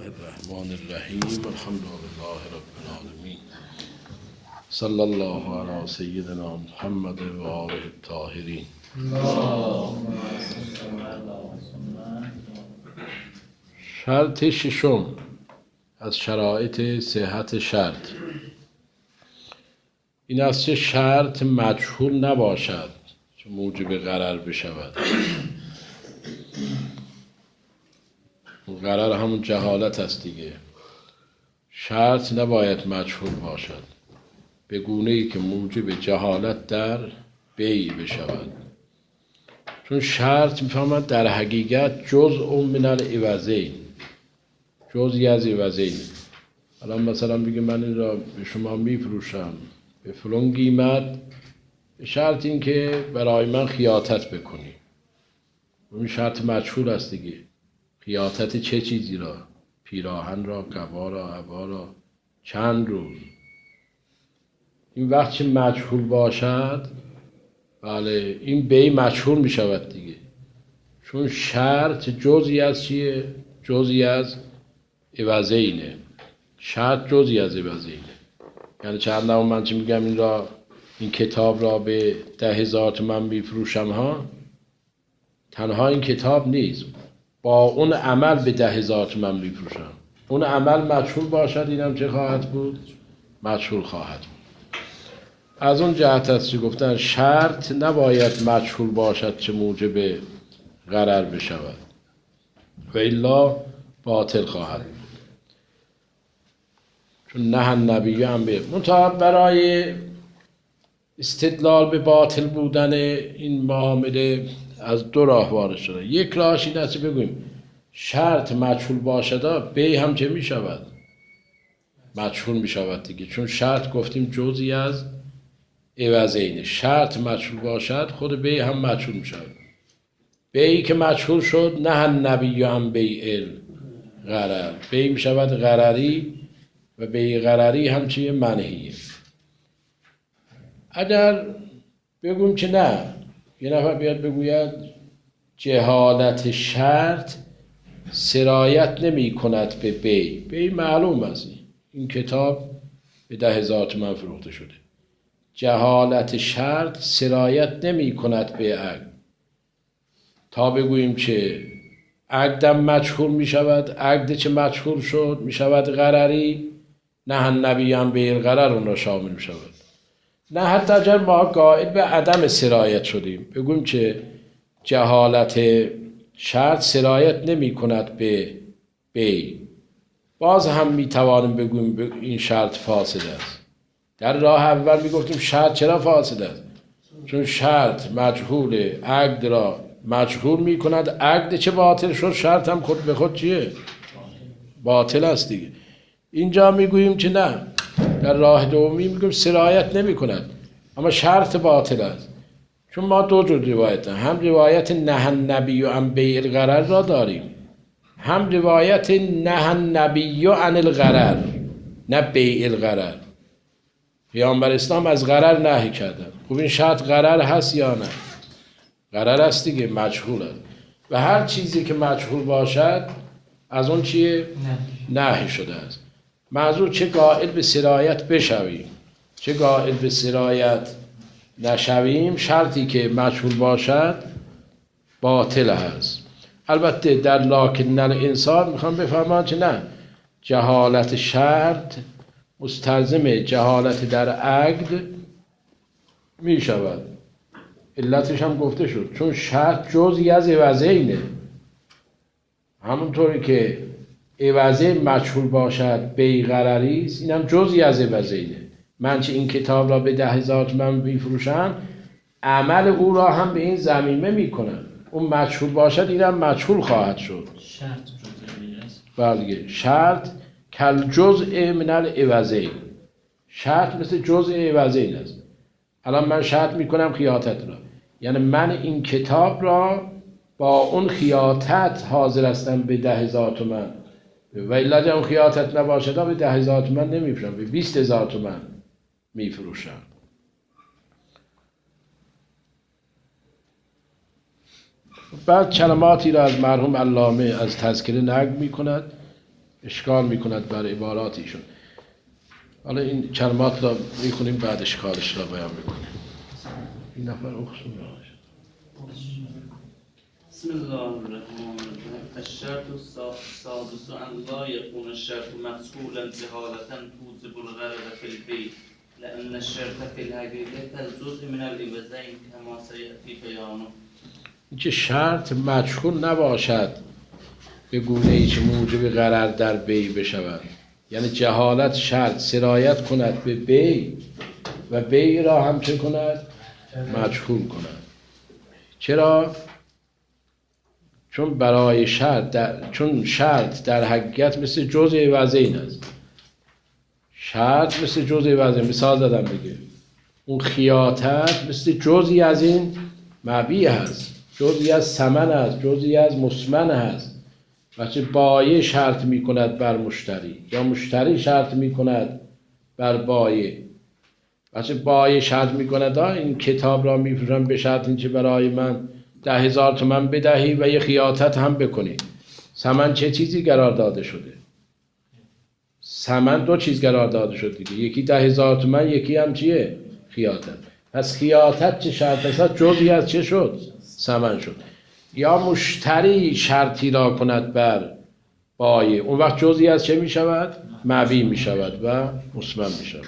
الرحمن الرحیم الحمد لله رب العالمین صلی الله علی سیدنا محمد و آله الطاهرین. شرط ششم از شرایط صحت شرط این است که شرط مجهول نباشد که موجب غرر بشود. غرر همون جهالت است دیگه. شرط نباید مجهول باشد به گونه‌ای که موجب جهالت در بیع بشود، چون شرط میفهمد در حقیقت جزء من العوضین، جزئی از عوضین. الان مثلا بگه من این را به شما میفروشم به فلان قیمت، به شرط این که برای من خیاطت بکنی. این شرط مجهول است دیگه. خیاطت چه چیزی را؟ پیراهن را، قبا را، عبا را، چند روز. این وقت که مجهول باشد، بله این بیع مجهول می شود دیگه، چون شرط جزئی از چیه؟ جزئی از عوضینه. شرط جزئی از عوضینه. یعنی چند نوع من چی میگم این کتاب را به 10,000 تومان میفروشم ها، تنها این کتاب نیست، با اون عمل به 10,000 تومان میفروشم. اون عمل مجهول باشد، اینم چه خواهد بود؟ مجهول خواهد بود. از اون جهت است که گفتن شرط نباید مجهول باشد چه موجب غرر بشود و الا باطل خواهد بود. چون نه النبی هم به منطقه برای استدلال به باطل بودن این معامله از دو راه وارد شده. یک راهش این است که بگوییم شرط مجهول باشد بیع هم چه می شود؟ مجهول می شود دیگه، چون شرط گفتیم جزئی از عوضینه. شرط مجهول باشد خود بیع هم مجهول می شود. بیعی که مجهول شد نه النبی هم بیع غرر، بیع می شود غرری و بیع غرری هم چیه؟ منهیه. اگر بگویم که نه، یه نفر بیاد بگوید جهالت شرط سرایت نمی کند به بیع. بیع معلوم است، این کتاب به 10,000 تومان فروخته شده. جهالت شرط سرایت نمی کند به عقد، تا بگوییم که عقدم مجهول می شود. عقد چه مجهول شد؟ می شود غرری. نه النبی هم بیع غرر اون را شامل می شود. نه حتی اگر ما قائل به عدم سرایت شدیم، بگوییم که جهالت شرط سرایت نمی کند به بیع، باز هم می توانیم بگوییم این شرط فاسد است. در راه اول می گفتیم شرط چرا فاسد است؟ چون شرط مجهول عقد را مجهول می کند. عقد چه باطل شد، شرط هم خود به خود چیه؟ باطل است دیگه. اینجا می گوییم که نه، در راه دومی می گوییم سرایت نمی کند اما شرط باطل است. چون ما دو جور روایت هم روایت نه النبی عن بیع الغرر را داریم، هم روایت نه النبی عن الغرر، نه بیع الغرر. پیامبر اسلام از غرر نهی کردن. خب این شرط غرر هست یا نه؟ غرر است دیگه، مجهول است. و هر چیزی که مجهول باشد از اون چیه؟ نهی شده است. معذور چه قائل به سرایت بشویم چه قائل به سرایت نشویم، شرطی که مجهول باشد باطل هست. البته در لکن الانسان میخوام بفهمم که نه، جهالت شرط مستلزم جهالت در عقد می شود. علتش هم گفته شد، چون شرط جزئی از عوضینه. همونطوری که عوضین مجهول باشد بیع غرری است، اینم جزئی از عوضینه. من چه این کتاب را به 10,000 تومان میفروشم، عمل او را هم به این ضمیمه میکنم. اون مجهول باشد اینم مجهول خواهد شد. شرط جزئی است. بله، شرط کل جزء من العوضین. شرط مثل جزء عوضین است. الان من شرط میکنم خیاطت را، یعنی من این کتاب را با اون خیاطت حاضر هستم به 10,000 تومان، و الا اون خیاطت نباشد به 10,000 تومان نمیفروشم، به 20,000 تومان میفروشم. بعد کلماتی را از مرحوم علامه از تذکره نقل می کند. اشکال میکند بر عبارات ایشون. حالا این کلمات را میخونیم بعد اشکالش را بیان میکنیم. این نفر اخصوم را بسم الله الرحمن الرحیم. الشرط السادس ان لا يكون الشرط مفصولا جهالة توجب الغرض في البيع لأن الشرط في الحقيقة الجزء من العوضين كما سيأتي بيانه. اینکه شرط مجهول نباشد به گونه ای که موجب غرر در بیع بشود، یعنی جهالت شرط سرایت کند به بیع و بیع را هم چه کند؟ مجهول کند. چرا؟ چون برای چون شرط در حقیقت مثل جزء عوضین است. شرط مثل جزء عوضین، مثال زدم دیگه. اون خیاطت مثل جزئی از این مبیع هست، جزئی از ثمن است، جزئی از مسمن هست. وقتی بایع شرط می کند بر مشتری یا مشتری شرط می کند بر بایع، وقتی بایع شرط می کند این کتاب را می فروشم به شرط اینکه برای من 10,000 تومان بدهی و یه خیاطت هم بکنی. ثمن چه چیزی قرار داده شده؟ ثمن دو چیز قرار داده شده دیگه، یکی 10,000 تومان، یکی هم چیه؟ خیاطت. پس خیاطت چه شرط است؟ جزئی از چه شد؟ ثمن شد. یا مشتری شرطی را کند بر بایع، اون وقت جزئی از چه می شود؟ مبیع می شود و مسمن می شود.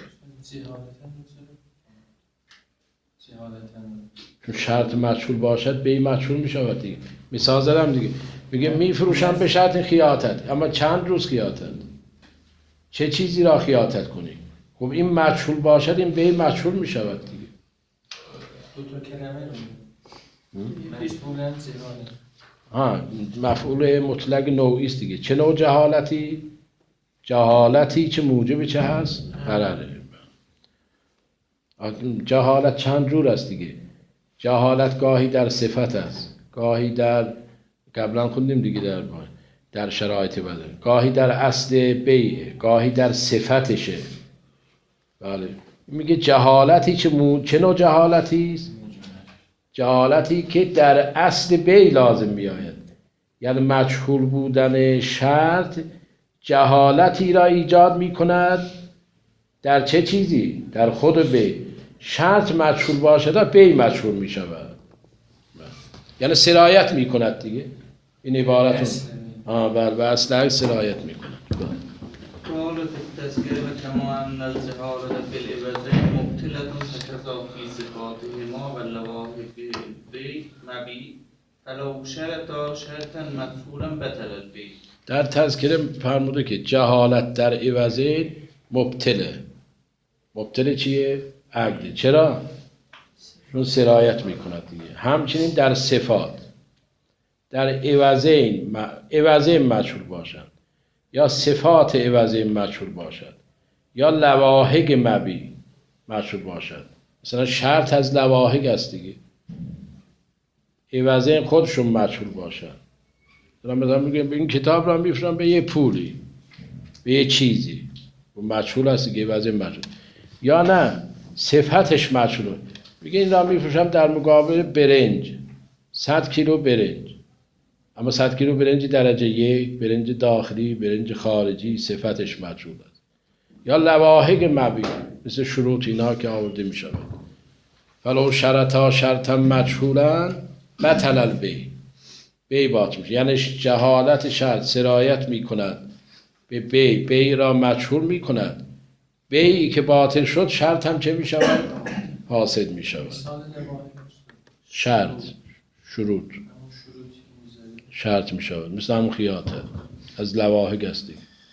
چون شرط مجهول باشد بیع مجهول می شود دیگه. مثال زدم دیگه، میگه می فروشم به شرط خیاطت، اما چند روز خیاطت؟ چه چیزی را خیاطت کنی؟ خب این مجهول باشد این بیع مجهول می شود دیگه. دو تا کلمه رو مجهولن جهالت. مفعول مطلق نوعی است دیگه. چه نوع جهالتی؟ جهالتی که موجب چه هست؟ غرره. جهالت چند جور است دیگه. جهالت گاهی در صفت است، گاهی در، قبلا خوندیم دیگه، در شرایط بدن، گاهی در اصل بیع، گاهی در صفتشه. بله. میگه جهالتی چه نوع جهالتی است؟ جهالتی که در اصل بیع لازم میآید، یعنی مجهول بودن شرط جهالتی را ایجاد میکند در چه چیزی؟ در خود بیع. شرط مجهول باشد بیع مجهول میشود، یعنی سرایت میکند دیگه. این عبارت بر اصل سرایت میکند. قال في التذكرة كما أن الجهالة في العوضين مبتلة فكذا في صفاتهما واللواهق البيع مبيع فلو شرطا شرطا مفصولا بطل البيع. در تذکره فرموده که جهالت در عوضین مبتله. مبتله چیه؟ عقده. چرا؟ چون سرایت میکند دیگه. همچنین در صفات، در عوضین مجهول باشند یا صفات عوضین مجهول باشد یا لواحق مبیع مجهول باشد. مثلا شرط از لواحق است دیگه، عوضین خودشون مجهول باشد. مثلا میگم این کتاب را میفروشم به یه پولی، به یه چیزی، و مجهول است دیگه، عوضین مجهول. یا نه صفتش مجهوله، میگه این را میفروشم در مقابل برنج، 100 کیلو برنج، اما 100 کیلو برنج درجه 1، برنج داخلی، برنج خارجی، صفتش مجهول است. یا لواحق مبیع مثل شروط اینا که آورده میشود. فلو شرطا شرطا مجهولا بطل البیع، بیع باطل میشه. یعنی جهالت شرط سرایت میکند به بیع، بیع را مجهول میکند. بیعی که باطل شد شرط هم چه میشود؟ فاسد میشود. شرط، شروط شرط میشود، مثل همون خیاطه از لواحق است.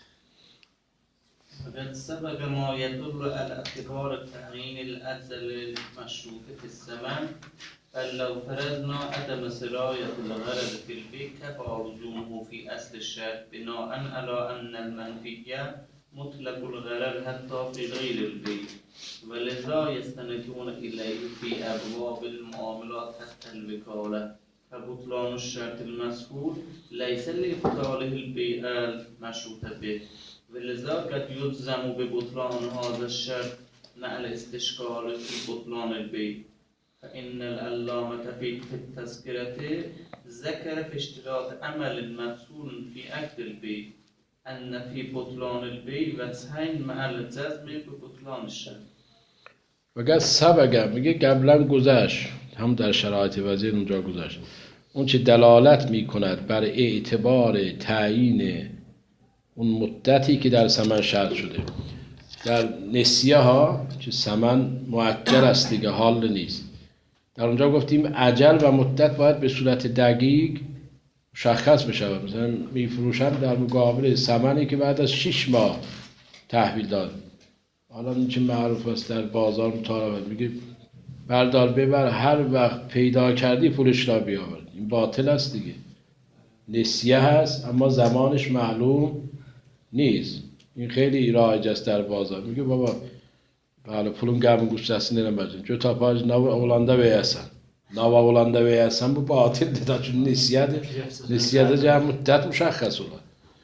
وقد سبق ما يدل على اعتبار تعيين الأجل المشروط في الثمن بل لو فرضنا عدم سراية الغرض في البيع كفى لزومه في أصل الشرط بناء على أن المنفية مطلق الغرض حتى في غير البيع ولذا يستندون إليه في أبواب المعاملات حتى الوكالة فبطلان الشرط المذكور ليس لإبطاله البيع المشروط به ولذا قد يلزم ببطلان هذا الشرط مع الاستشكال في بطلان البيع فإن العلامة في التذكرة ذكر في اشتراط عمل مفصول في عقد البيع ان فی بطلان البیع وجهین مع الجزم ببطلان الشرط. وگه سبقه میگه قبلا گذشت، هم در شرایط وزیر اونجا گذشت، اون چه دلالت میکند بر اعتبار تعیین اون مدتی که در ثمن شرط شده. در نسیه ها که ثمن مؤجل است دیگه، حال نیست، در اونجا گفتیم اجل و مدت باید به صورت دقیق مشخص بشه. مثلا میفروشن در مقابل ثمنی که بعد از 6 ماه تحویل داد. حالا این چه معروف است در بازار مطالبه، میگه بردار ببر، هر وقت پیدا کردی پولش را بیاور. این باطل است دیگه، نسیه هست اما زمانش معلوم نیست. این خیلی رایج است در بازار. میگه بابا بله پولum gelmem گوشتسini eləməcəm. Gö tapar nav olanda verəsən. Nav olanda verəsən bu batildir da, çünki nisiyədir. Nisiyədə cəm müddət müşəxxəs olar.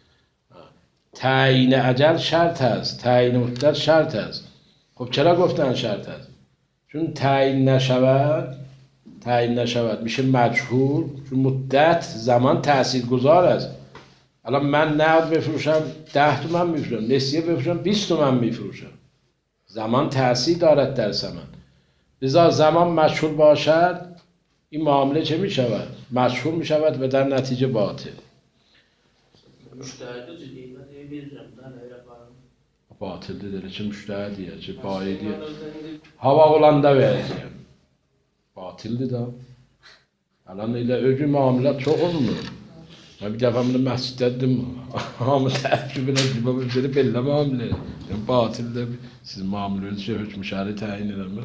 تعیین اجل شرط هست، تعیین مدت شرط هست. خب چرا گفتن شرط هست؟ چون تعیین نشود میشه مجهول، چون مدت زمان تاثیرگذار است. الان من نقد بفروشم 10 تومن میفروشم، نسیه بفروشم 20 تومن میفروشم. زمان تأثیر دارد در ثمن. لذا زمان مجهول باشد این معامله چه می شود؟ مجهول می شود و در نتیجه باطل. باطل دیده چه مشتهدیه چه بایدیه. hava olanda vereceğim. Batil دیده. الان ile öcü muamelat çok olmuyor. Ben bir defa bunu mescitte dedim. Ama tecrübe edildi. Bu bir belli muamele. Yani batilde siz muamelenizi şey hükmüşari tayin edemez.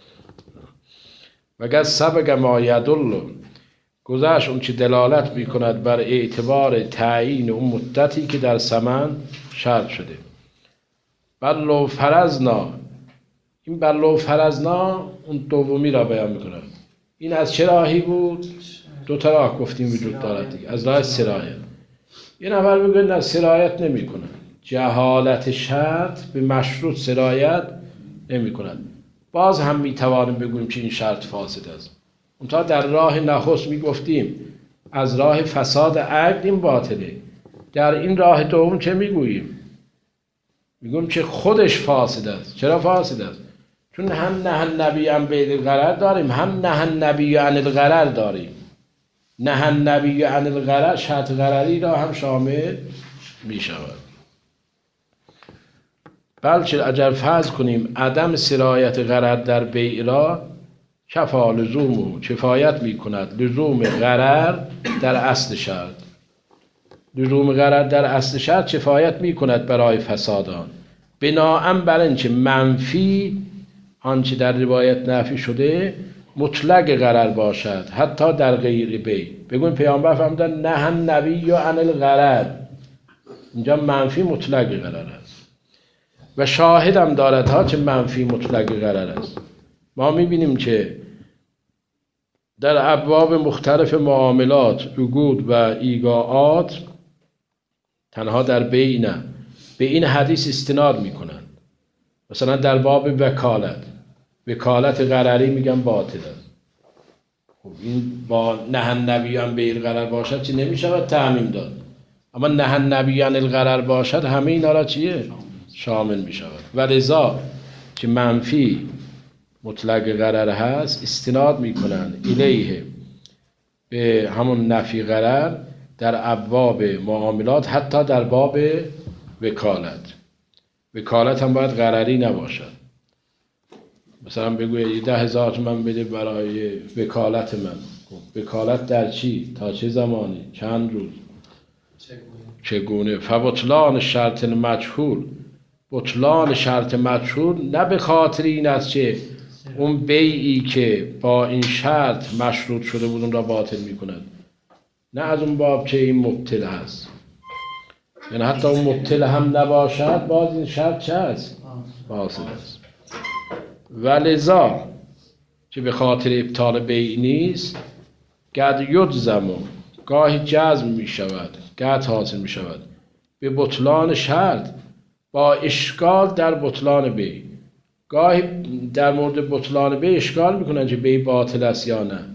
و قد سبق ما یدل گذشت اون چه دلالت میکند بر اعتبار تعیین اون مدتی که در ثمن شرط شده. بلو فرضنا، این بلو فرضنا اون دومی را بیان میکنه. این از چه راهی بود؟ دو تا راه گفتیم وجود دارد دیگه. از راه سرایت. یه نفر میگه نه سرایت نمیکنه، جهالت شرط به مشروط سرایت نمیکند. باز هم میتوانیم بگوییم که این شرط فاسد است. اونتا در راه نخست میگفتیم از راه فساد عقد این باطله. در این راه دوم چه میگوییم؟ میگوییم که خودش فاسد است. چرا فاسد است؟ چون هم نه النبی عن بیع الغرر داریم، هم نه النبی عن الغرر داریم. نه النبی عن الغرر شرط غرری را هم شامل میشود. بلکه اگر فرض کنیم عدم سرایت غرر در بیع را کفا لزوم کفایت می کند لزوم غرر در اصل شرط. لزوم غرر در اصل شرط کفایت می کند برای فسادان. بناهن بر اینکه منفی آنچه در روایت نفی شده مطلق غرر باشد حتی در غیر بیع. بگویم پیامبر فرمودن نه النبی عن الغرر، اینجا منفی مطلق غرر است و شاهد هم دارد ها چه منفی مطلق غرر است. ما میبینیم که در ابواب مختلف معاملات، عقود و ایگاعات تنها در بیع نه، به این حدیث استناد میکنن. مثلا در باب وکالت غرری میگن باطل است. خب این با نه النبی عن بیع الغرر باشد چی نمیشود تعمیم داد، اما نه النبی عن الغرر باشد همه اینا را چیه؟ شامل می شود. و لذا که منفی مطلق غرر هست استناد می کنند الیه به همون نفی غرر در ابواب معاملات، حتی در باب وکالت هم باید غرری نباشد. مثلا بگوید 10,000 تومان بده برای وکالت من. وکالت در چی؟ تا چه زمانی؟ چند روز؟ چگونه؟ فبطلان شرط مجهول، بطلان شرط مجهول نه به خاطر این است که اون بیعی که با این شرط مشروط شده بود اون را باطل می کند، نه از اون باب که این مبطل هست. یعنی حتی اون مبطل هم نباشد باز این شرط چه هست؟ فاسد است. ولذا که به خاطر ابطال بیع نیست قد یجزم، گاهی جزم می شود، قطع حاصل می شود به بطلان شرط با اشکال در بطلان بیع. گاهی در مورد بطلان بیع اشکال میکنن که بیع باطل است یا نه،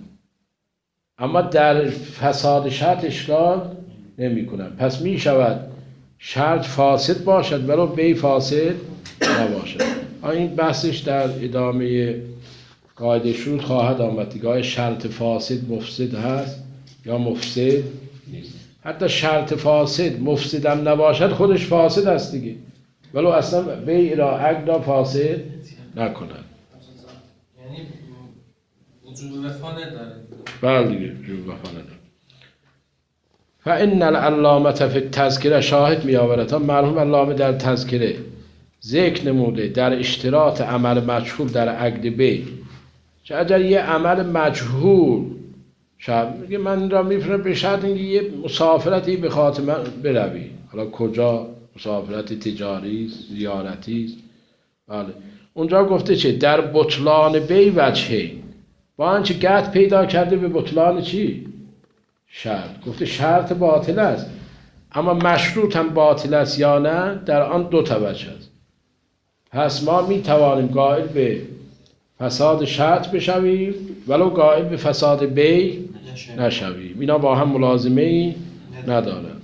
اما در فساد شرط اشکال نمی کنن. پس می شود شرط فاسد باشد ولو بی فاسد نباشد. این بحثش در ادامه قاعده شروط خواهد آمد دیگه. آیا شرط فاسد مفسد هست یا مفسد نیست؟ حتی شرط فاسد مفسدم نباشد خودش فاسد است دیگه، ولو اصلا بیع را عقد را فاسد نکند. یعنی وجوب وفا نداره. بله دیگه وجوب وفا نداره. فإن العلامة فی التذکره شاهد می آورد. مرحوم علامه در تذکره ذکر نموده در اشتراط عمل مجهول در عقد بیع که اگر یه عمل مجهول شب میگه من این را میفرم به شرط اینکه یه مسافرتی به خاطر من بروی، حالا کجا، مسافرت تجاری است، زیارتی است. بله اونجا گفته چه در بطلان بیع وجهه، با آنچه قطع پیدا کرده به بطلان چی؟ شرط. گفته شرط باطل است اما مشروط هم باطل است یا نه، در آن دو وجه است. پس ما می توانیم قائل به فساد شرط بشویم ولو قائل به فساد بیع نشویم. اینا با هم ملازمه ای ندارن.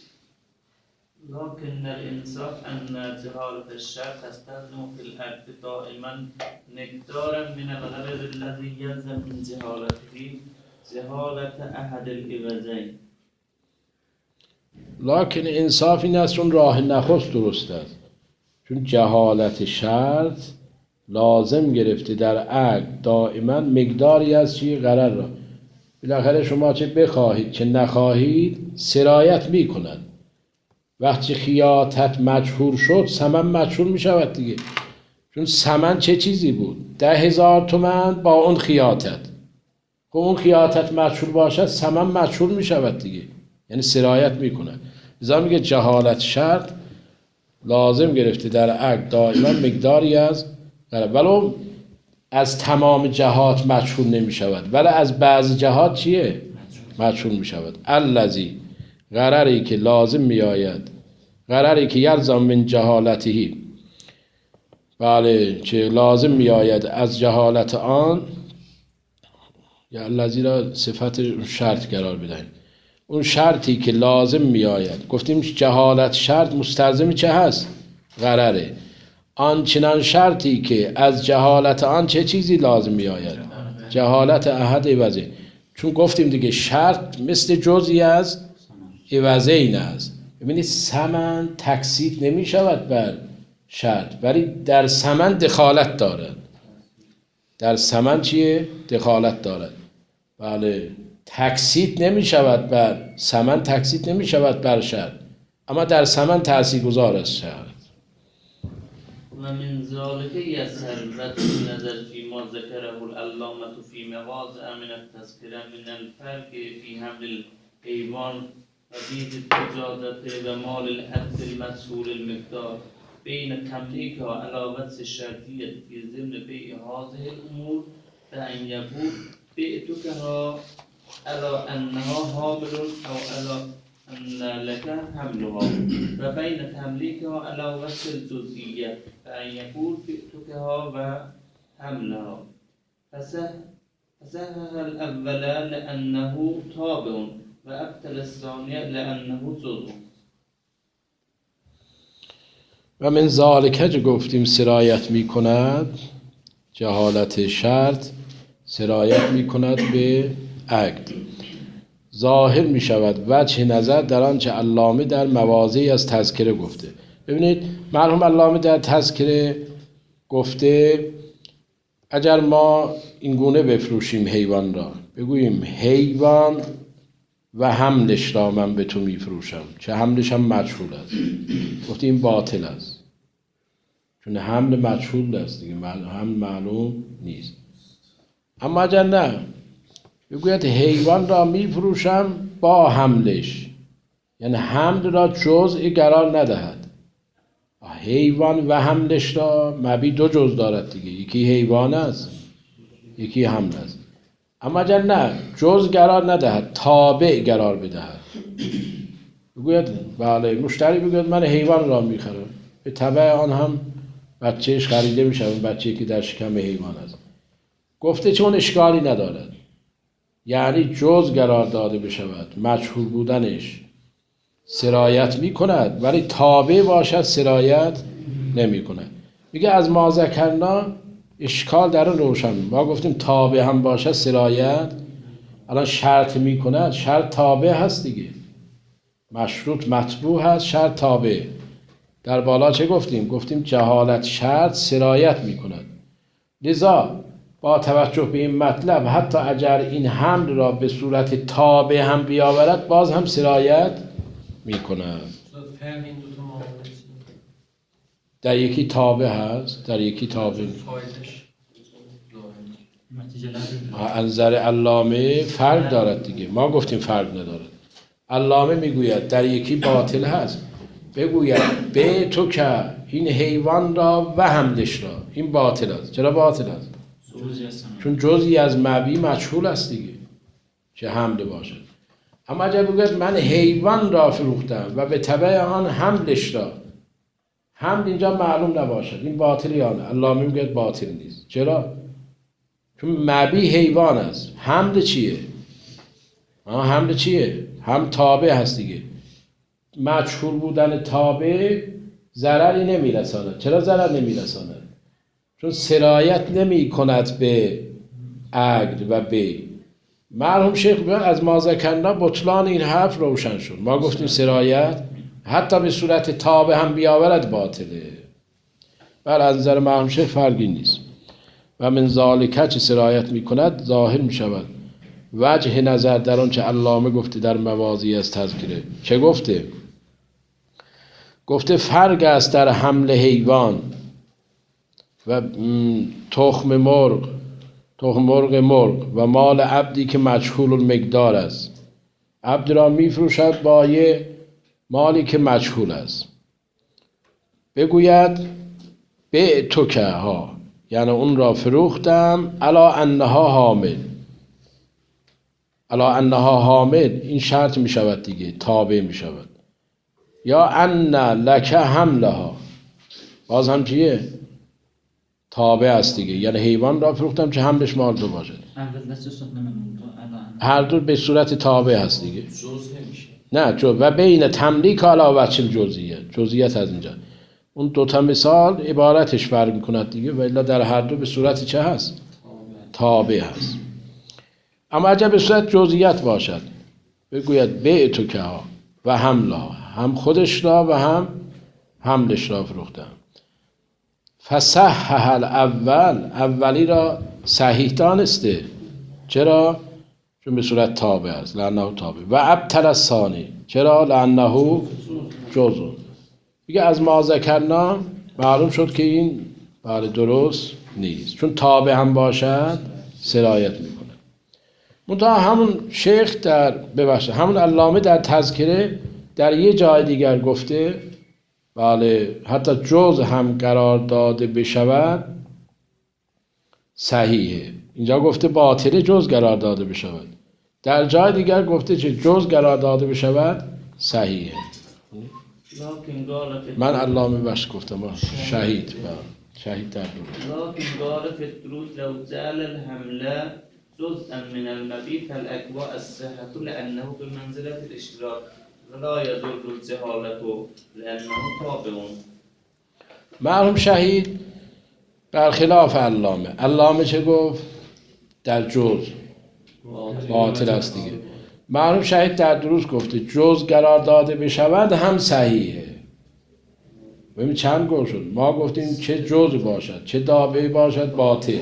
لكن الإنصاف أن جهالة الشرط تستلزم في العقد دائما مقدارا من الغرض الذي يلزم من جهالته جهالة أحد العوضين. لکن انصاف این است چون راه نخست درست است، چون جهالت شرط لازم گرفته در عقد دائما مقداری از چی؟ غرر را. بالاخره شما چه بخواهید چه نخواهید سرایت می کند. وقتی خیاطت مجهول شد ثمن مجهول می شود دیگه، چون ثمن چه چیزی بود؟ 10,000 تومان با اون خیاطت. خب اون خیاطت مجهول باشد ثمن مجهول می شود دیگه، یعنی سرایت می کند. لذا میگه جهالت شرط لازم گرفته در عقد دائما مقداری از غرر، ولو از تمام جهات مجهول نمی شود ولی از بعض جهات چیه؟ مجهول می شود. الذی غرری که لازم می آید، غرری که یلزم من جهالتهی، بله که لازم می آید از جهالت آن، یا الذی را صفت شرط قرار بدهیم. اون شرطی که لازم می آید، گفتیم جهالت شرط مستلزم چه هست؟ غرره. آنچنان شرطی که از جهالت آن چه چیزی لازم می آید؟ جهالت احد عوضین. چون گفتیم دیگه شرط مثل جزئی از عوضین است. ببینید ثمن تکسید نمی شود بر شرط ولی در ثمن دخالت دارد. در ثمن چیه؟ دخالت دارد. بله تکسید نمی شود بر ثمن، تکسید نمی شود بر شرط، اما در ثمن تاثیرگذار است شرط. ومن ذلك يسهل بذل النظر فيما ذكره العلامة في مواضع من التذكرة من الفرق في حمل الحيوان وبيع التجارة ومال العبد المسهول المقدار بين تمليكها على وجه الشرطية في ضمن بيع هذه الأمور بأن يقول بعتكها على أنها حامل أو على أن لك حملها وبين تمليكها على وجه الجزئية بأن يقول بعتكها وحملها. فصحح الأول لأنه تابع وأبطل الثاني لأنه جزء. و من ذالکه که گفتیم سرایت می کند، جهالت شرط سرایت می کند به عقد. ظاهر می شود وجه نظر در آنچه علامه در مواضعی از تذکره گفته. ببینید مرحوم علامه در تذکره گفته اگر ما این گونه بفروشیم حیوان را، بگوییم حیوان و حملش را من به تو می فروشم، چه حملش هم مجهول است، گفته این باطل است چون حمل مجهول است دیگه، حمل معلوم نیست. اما اگر نه بگوید حیوان را می فروشم با حملش، یعنی حمل را جزء قرار ندهد. حیوان و حملش را مبی دو جزء دارد دیگه، یکی حیوان است یکی حمل است. اما اگر نه جزء قرار ندهد تابع قرار بدهد، بگوید بله مشتری بگوید من حیوان را میخرم، به تبع آن هم بچهش خریده میشه، اون بچه‌ای که در شکم حیوان است. گفته چون اشکالی ندارد، یعنی جزء قرار داده بشود، مجهول بودنش سرایت می کند، ولی تابع باشد سرایت نمی کند. میگه از ما ذکرنا اشکال در اون روشن. ما گفتیم تابع هم باشد سرایت، الان شرط می کند، شرط تابع هست دیگه، مشروط متبوع هست، شرط تابع. در بالا چه گفتیم؟ گفتیم جهالت شرط سرایت می کند. لذا با توجه به این مطلب حتی اگر این حمل را به صورت تابع هم بیاورد باز هم سرایت می کند. فرق این دوتا معامله چیه؟ در یکی تابع هست، در یکی تابع فایدش انظر علامه فرق دارد دیگه. ما گفتیم فرق ندارد. علامه میگوید در یکی باطل هست، بگوید به تو که این حیوان را و حملش را، این باطل است. چرا باطل است؟ چون جزئی از مبی مجهول است دیگه، چه حمل باشد. اما اگر بگوید من حیوان را فروختم و به تبع آن حملش را، حمل اینجا معلوم نباشد این باطل یا نه، علامه میگوید باطل نیست. چرا؟ چون مبی حیوان است. حمل چیه؟ حمل چیه؟ هم تابع هست دیگه. مجهول بودن تابع ضرری نمیرساند. چرا ضرر نمیرساند؟ چون سرایت نمی کند به عقد و بی. مرحوم شیخ بیان از ما ذکرنا بطلان این حرف روشن شد. ما گفتیم سرایت حتی به صورت تابع هم بیاورد باطله. بر از نظر مرحوم شیخ فرقی نیست. و من ذالک چه سرایت می کند ظاهر می شود وجه نظر در آن چه علامه گفته در مواضع از تذکره. چه گفته؟ گفته فرق است در حمل حیوان و تخم مرغ و مال عبدی که مجهول المقدار است. عبد را می فروشد با یه مالی که مجهول است. بگوید به تو که ها، یعنی اون را فروختم علا انها حامل، این شرط می شود دیگه، تابع می شود. یا ان لک حملها، باز هم چیه؟ تابع است دیگه، یعنی حیوان را فروختم چه حملش مال تو باشد. هر دو به صورت تابع هست دیگه. جز نمیشه. نه جز و بین تملیک علاوه وجه جزئیت از اینجا. اون دوتا مثال عبارتش فرق میکند دیگه، ولی در هر دو به صورت چه هست؟ تابع هست. اما اگر به صورت جزئیت باشد بگوید به تو که ها و حملها، هم خودش را و هم حملش را فروختم. فصحح الاول، اولی را صحیح دانسته. چرا؟ چون به صورت تابع است، لانه تابع. و ابطل الثانی، چرا؟ لانه جزء. دیگه از ما ذکرنا معلوم شد که این بله درست نیست، چون تابع هم باشد سرایت میکنه. منتها همون شیخ همون علامه در تذکره در یه جای دیگر گفته بله حتی جز هم قرار داده بشود صحیحه. اینجا گفته باطله جز قرار داده بشود، در جای دیگر گفته چه جز قرار داده بشود صحیحه. من علامه بش گفتم شهید در دروس. لكن قال في الدروس لو جعل الحمل جزءا من المبيت فالأكباء الصحة لأنه بمنزلة الاشتراك ولا يضر الجهالة لأنه تابع. مرحوم شهید برخلاف علامه چه گفت؟ در جز باطل است دیگه. مرحوم شهید در دروس گفته جز قرار داده بشود هم صحیحه. ببین چند گوه شد. ما گفتیم چه جز باشد چه تابع باشد باطل.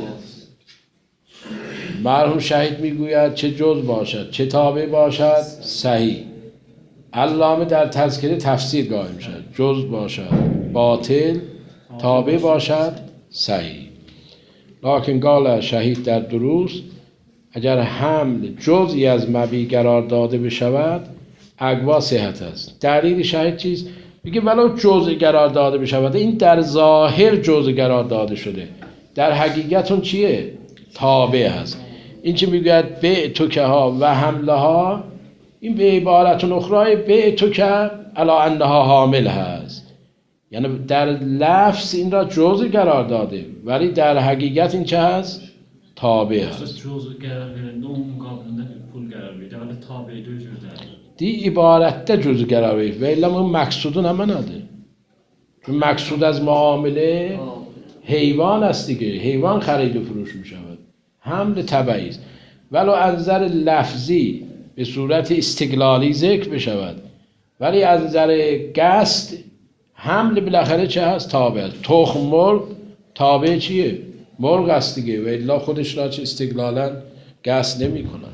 مرحوم شهید میگوید چه جز باشد چه تابع باشد صحیح. علامه در تذکره تفسیر قائم شد، جز باشد باطل، تابع باشد صحیح. لکن قال شهید در دروس اگر حمل جزئی از مبی قرار داده بشود اقوا صحت است. دلیل شهید چیست؟ میگه ولو جزئی قرار داده بشود، این در ظاهر جزئی قرار داده شده، در حقیقت اون چیه؟ تابع هست. این چی میگوید به تو که ها و حملها، این به عبارت اخرى به تو که علا انها حامل هست، یعنی در لفظ این را جزء قرار داده ولی در حقیقت این چه هست؟ تابع هست. جزء قرار verende onun mukabilinde pul قرار میده ولی تابع دو جور دی عبارت جزء قرار بگیره و الا اون مقصودون هم نده. چون مقصود از معامله حیوان است دیگه، حیوان خرید و فروش می شود، حمل تبعی است. ولو از نظر لفظی به صورت استقلالی ذکر بشود، ولی از نظر قصد حمل بالاخره چه هست؟ تابع است. تخم مرغ تابع چیه؟ مرغ است دیگه، و الا خودش را چه استقلالا قصد نمی کنن.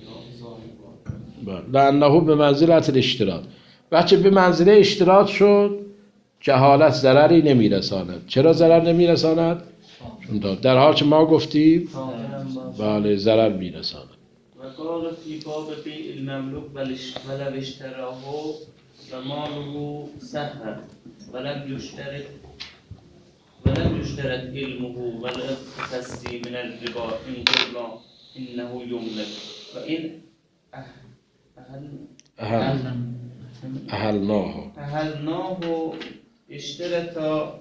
لانه به منزلت الاشتراط، بچه به منزله اشتراط شد، جهالت ضرری نمیرساند. چرا ضرر نمیرساند؟ چون در حال که ما گفتیم بله ضرر میرساند. و قال فی باب بیع المملوک ولو اشتراه و ماله سهر ولم يشترط علمه والتفسي من الربا إن قلنا إنه يملك وإن أهلناه اشترط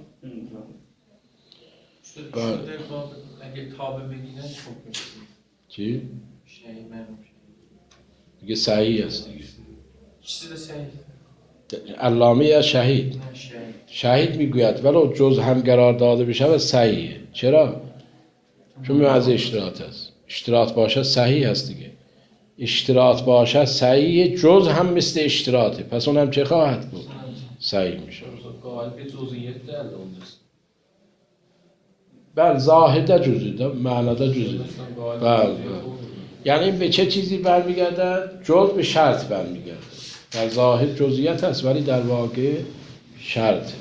اگه تابه بگیرن خوب میشه. چی؟ شهید معلوم دیگه صحیح است دیگه. چیزی صحیح؟ علامه یا شهید؟ نه شهید. شهید میگوید ولو جز هم قرار داده بشه و صحیحه. چرا؟ چون از اشتراط است. اشتراط باشه صحیح است دیگه. اشتراط باشه صحیح، جز هم مثل اشتراطه، پس اونم چه خواهد بود؟ صحیح میشه. قالب جزئیات در اونجاست. بله زاهده جزئی، معنا دا جزئی. بله. یعنی این به چه چیزی برمیگردد؟ جز به شرط برمیگردد. در ظاهر جزئیات است ولی در واقع شرط.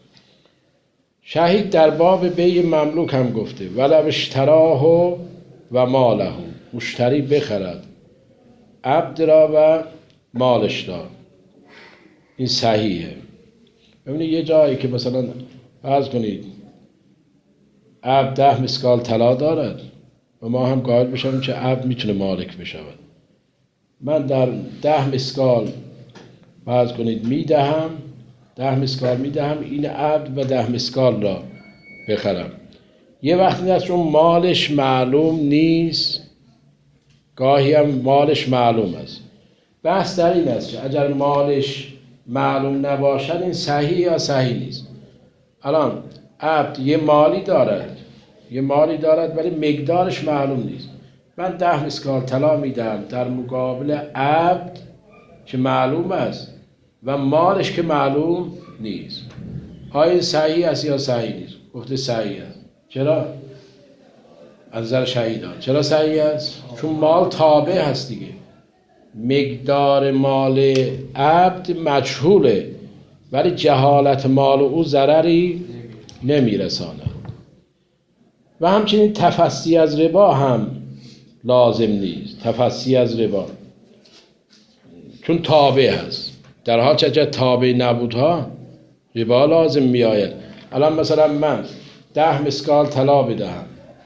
شهید در باب بیع مملوک هم گفته ولو اشتراه و ماله، مشتری بخرد عبد را و مالش را، این صحیحه. ببینید یه جایی که مثلا فرض کنید عبد 10 مسکال طلا دارد و ما هم قائل بشیم که عبد میتونه مالک بشود، من در 10 مسکال فرض کنید میدهم، 10 مسکال میدهم این عبد و 10 مسکال را بخرم. یه وقتی دست چون مالش معلوم نیست، گاهی هم مالش معلوم است. بحث در این است که اگر مالش معلوم نباشد این صحیح یا صحیح نیست. الان عبد یه مالی دارد ولی مقدارش معلوم نیست. من 10 مسکال طلا میدم در مقابل عبد که معلوم است و مالش که معلوم نیست. آیا صحیح است یا صحیح نیست؟ گفته صحیح است. چرا؟ از نظر شهیدان. چرا صحیح است؟ چون مال تابع هست دیگه. مقدار مال عبد مجهوله ولی جهالت مال او ضرری نمیرساند. و همچنین تفسی از ربا هم لازم نیست. تفسی از ربا چون تابع هست، در حال که تابع نبودها ربا لازم می آید. الان مثلا من 10 مسکال طلا بدهم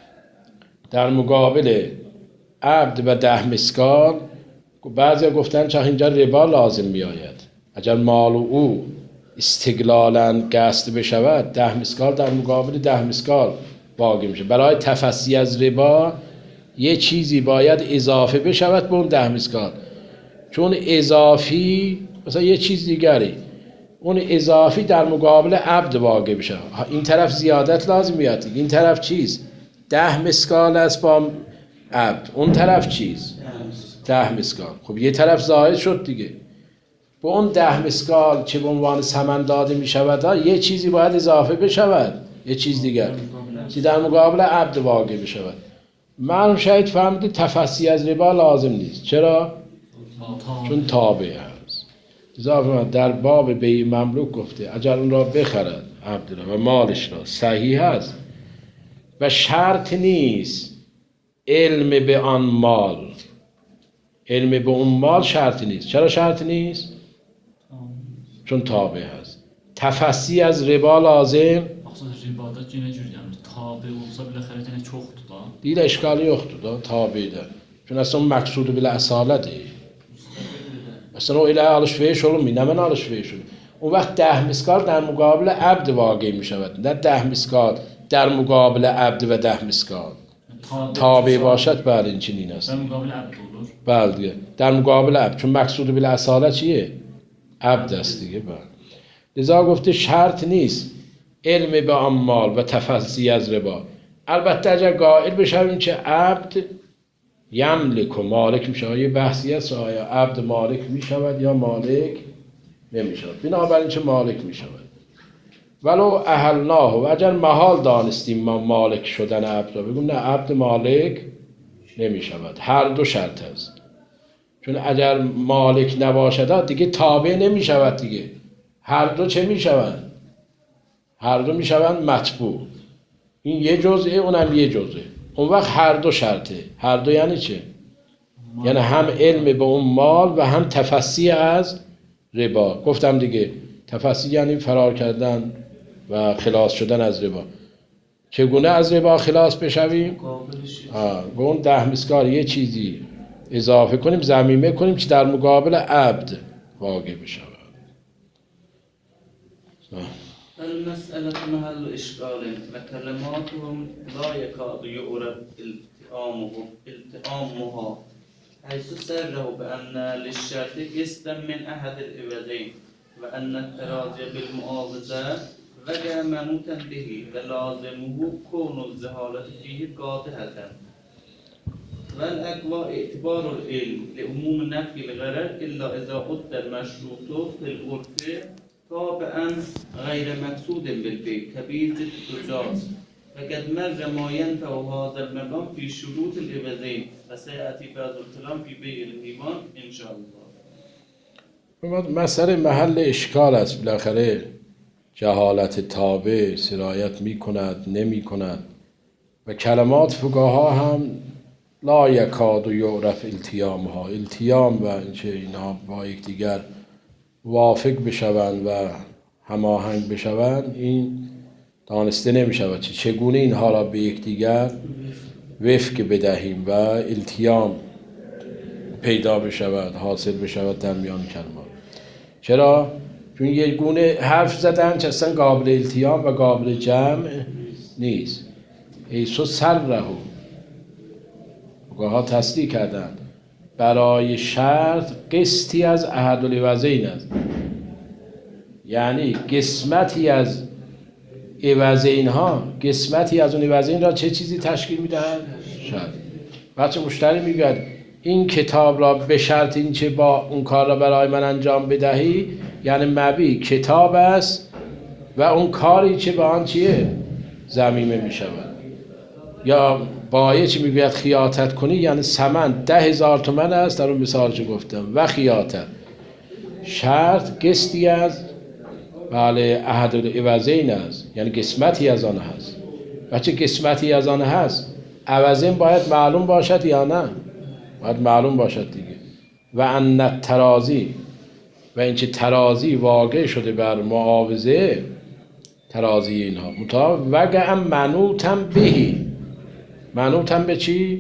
در مقابل عبد و 10 مسکال، بعضی گفتن چه اینجا ربا لازم می آید. اگر مال او استقلالا قصد بشود 10 مسکال در مقابل 10 مسکال واقع میشه. برای تفسی از ربا یه چیزی باید اضافه بشود به اون 10 مسکال، چون اضافی مثلا یه چیز دیگری اون اضافی در مقابل عبد واقع بشه. این طرف زیادت لازم میاد، این طرف چیز 10 مسکال است با عبد، اون طرف چیز 10 مسکال. خب یه طرف زائد شد دیگه. به اون 10 مسکال چه به عنوان ثمن داده می شود یه چیزی باید اضافه بشود، یه چیز دیگر که در مقابل عبد واقع بشود. معلوم شاید فهمید تفسی از ربا لازم نیست. چرا؟ چون تابع هست. اضافه در باب بیع مملوک گفته اگر اون را بخرد عبد را و مالش را صحیح هست و شرط نیست علم به آن مال، علم به اون مال شرط نیست. چرا شرط نیست؟ چون تابع هست. تفسی از ربا لازم مقصود ربادا جنه جوری تابع olsa بالاخره جنه çoxdur da. دیل اشکالی yoktur da tabi'de. Çünkü aslında maksudu bile asalet değil. Aslında o ile alışveriş olmuyor. Ne من alışveriş olur. اون وقت 10 مسکال در مقابل عبد واقع می شود، نه 10 مسکال در مقابل عبد و 10 مسکال. تابع باشد بله این چنین است. در مقابل عبد olur. بله دیگه در مقابل عبد، چون مقصود بالاصاله چیه؟ عبد است دیگه. بله لذا گفته شرط نیست علم به آن مال و تفضی از ربا. البته اگر قائل بشویم چه عبد یملک و مالک می شود، یه بحثی است آیا عبد مالک می شود یا مالک نمی شود. بنابراین چه مالک می شود. ولو اهلناه و اگر محال دانستیم ما مالک شدن عبد را، بگیم نه عبد مالک نمی شود. هر دو شرط است. چون اگر مالک نباشد دیگه تابع نمی شود دیگه. هر دو چه می شوند؟ هر دو می شوند متبوع. این یه جزئه اونم یه جزئه. اون وقت هر دو شرطه. هر دو یعنی چه؟ یعنی هم علم به اون مال و هم تفسی از ربا. گفتم دیگه تفسی یعنی فرار کردن و خلاص شدن از ربا. چگونه از ربا خلاص بشویم؟ به اون 10 مسکال یه چیزی اضافه کنیم، ضمیمه کنیم که در مقابل عبد واقع بشود. المسألة محل إشكال وكلماتهم لا يكاد يعرف التئامها حيث سره بأن للشرط قسطا من أحد العوضين وأن التراضي بالمعاوضة وجه منوطا به ولازمه كون الزهالة فيه قاطعة والأقوى اعتبار العلم لعموم نفي الغرر إلا إذا قدر المشروط في العرف طابعا غير مقصود بالبيع كبير التجار وقد مر ما ينفع هذا المقام في شروط العوضين وسيأتي بعض الكلام في بيع الإيمان إن شاء الله. مسئله محل اشکال است. بالاخره جهالت تابع سرایت می کند نمی کند و کلمات فقها هم لا یکاد و یعرف التیامها، التیام و اینها با یکدیگر وافق بشوند و هماهنگ بشوند این دانسته نمی شود چگونه اینها را به یکدیگر وفق بدهیم و التیام پیدا بشود، حاصل بشود در میان کلمات. چرا؟ چون یک گونه حرف زدن که اصلا قابل التیام و قابل جمع نیست. ایسو سر رهو فقها تصدیق کردند برای شرط قسطی از احد العوضین است، یعنی قسمتی از عوضین ها، قسمتی از اون عوضین را چه چیزی تشکیل میدهند؟ شرط. بچه مشتری میگوید این کتاب را به شرط این چه با اون کار را برای من انجام بدهی، یعنی مبی کتاب است و اون کاری چه با آن چیه ضمیمه میشود. یا بایه چی میگوید خیاطت کنی، یعنی ثمن 10,000 تومان است در اون مثال چه گفتم و خیاطت. شرط قسطی از بله احد العوضین است، یعنی قسمتی از آن هست. و چه قسمتی از آن هست؟ عوضین باید معلوم باشد یا نه؟ باید معلوم باشد دیگه. و ان التراضی و اینکه ترازی واقع شده بر معاوضه ترازی اینها وگه منوطم بهی، منوطم به چی؟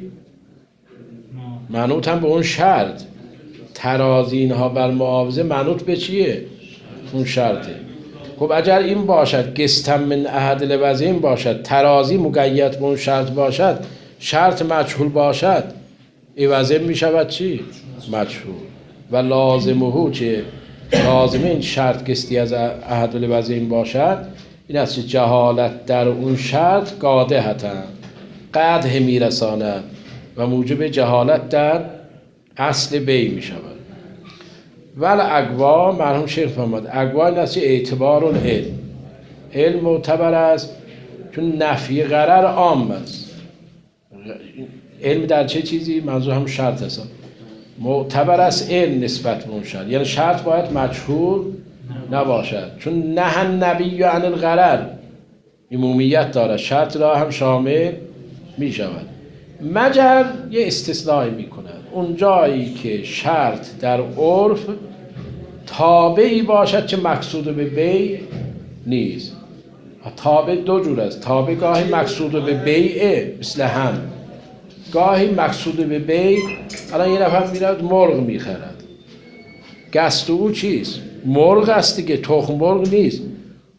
منوطم به اون شرط. ترازی اینها بر معاوضه منوط به چیه؟ اون شرطه. خب اگر این باشد قسطا من احد العوضین باشد، ترازی مقید به اون شرط باشد، شرط مجهول باشد، عوضه می شود چی؟ مجهول. و لازمه چه؟ لازمه این شرط قسطی از احد العوضین باشد این است که جهالت در اون شرط قادحتاً قدح میرساند و موجب جهالت در اصل بی می شود. ول اقوا مرحوم شیخ فرمود اقوا این است که اعتبار العلم، علم معتبر است چون نفی غرر عام است. علم در چه چیزی؟ منظور هم شرط است. معتبر است علم نسبت به اون شرط، یعنی شرط باید مجهول نباشد چون نه النبی عن الغرر عمومیت دارد، شرط را هم شامل می شود. مگر یه استثنایی می کند اون جایی که شرط در عرف تابعی باشد چه مقصود به بیع نیست. تابع دو جور است. تابع گاهی مقصود به بیعه مثل هم، گاهی مقصود به بیع. الان یه نفر میرد مرغ میخرد، قصد او چیست؟ مرغ است دیگه، تخم مرغ نیست.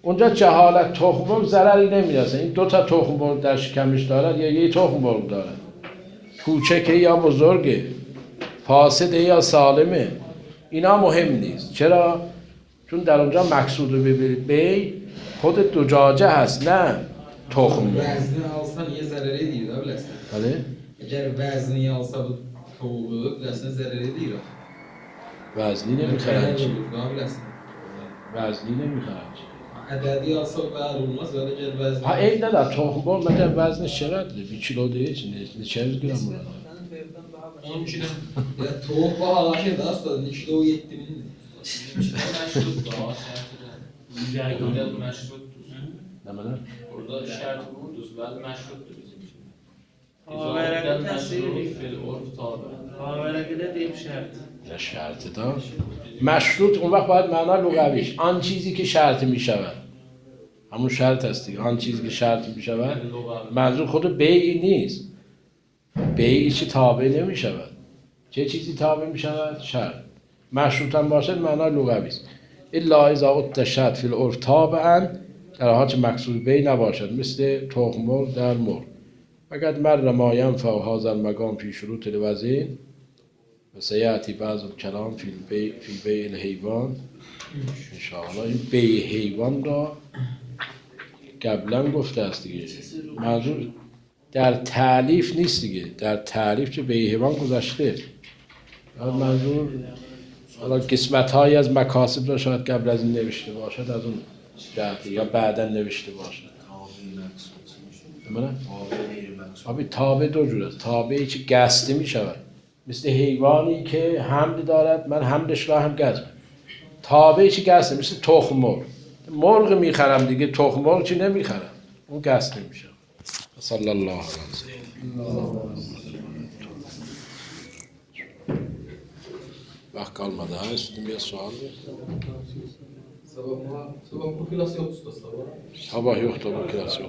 اونجا جهالت تخم مرغ ضرری نمیرسه. این 2 تا تخم مرغ در شکمش دارد یا 1 تخم مرغ دارد، کوچکه یا بزرگه، فاسده یا سالمه، اینا مهم نیست. چرا؟ چون در اونجا مقصود رو ببینید بی خود دجاجه هست نه تخم مرغ. وزنی alsan یه ضرری دیگه biləsən. بله؟ Əgər vəzni alsa bu tavuğu biləsən zərəri deyil. وزنی نمیخرن چی؟ biləsən. وزنی نمیخرن چی؟ Ədədi alsa bər olmaz və əgər vəzni ها عیب نداره. تخم مرغ مثلا وزنش چقدره؟ 1 کیلو دیگه نه 40 گرم بود. 10 kilo. ya tavuq bahalaşır da aslında 2 kilo 7000. Məşrut da, şərti də. Burada məşrutdur. نه من Orada şərti vurduz, bəli məşrutdur bizim üçün. Avərəqə təsir fil urf tabi. Avərəqədə deyib şərt. نه شرط دار. مشروط اون وقت باید معنا لغویش آن چیزی که شرط می شود، همون شرط هست دیگه. آن چیزی که شرط می شود منظور خود بیعی نیست. بیعی چی تابع نمی شود. چه چیزی تابع می شود؟ شرط. مشروط هم باشد معنا لغوی است. الا اذا اتشت فی العرف تابعا، در حال که مقصود بیع نباشد، مثل تخم مرغ در مرغ. فقط مر ما ینفع هذا المقام فی شروط الوزن و سیأتی بعض الکلام فی بیع الحیوان. انشاءالله این بیع حیوان را قبلا گفته است دیگه. منظور در تعلیف نیست دیگه. در تعلیف چه بیع حیوان گذشته. منظور حالا قسمت هایی از مکاسب را شاید قبل از این نوشته باشد، از اون جهتی یا بعدا نوشته باشد. آبی تابع 2 جور است. تابعی که گسته می شود، مثل حیوانی که حمل دارد من حملش را هم گزم. تابعی که گسته، مثل تخم مرغ. مرغ میخرم دیگه، تخم مرغ چی نمیخرم، اون گسته میشه. صلی الله علیه و وقت kalmadı ha, üstün bir sual. Sabah bu klas yoxdur da sabah. Sabah yoktu bu klas yok.